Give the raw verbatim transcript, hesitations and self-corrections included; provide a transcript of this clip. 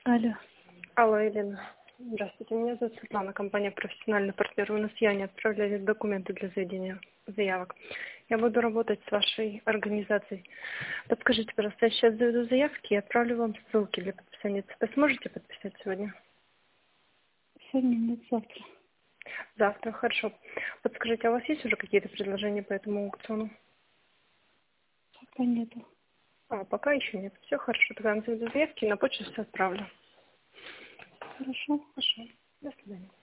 Алло. Алло, Елена. Здравствуйте, меня зовут Светлана, компания «Профессиональный партнер». Вы на Сияние отправляли документы для заведения заявок. Я буду работать с вашей организацией. Подскажите, пожалуйста, я сейчас заведу заявки и отправлю вам ссылки для подписания ЦП. Сможете подписать сегодня? Сегодня нет, завтра. Завтра, хорошо. Подскажите, а у вас есть уже какие-то предложения по этому аукциону? Пока нету. А, пока еще нет. Все хорошо, тогда я заведу заявки и на почту все отправлю. Хорошо. Хорошо. До свидания.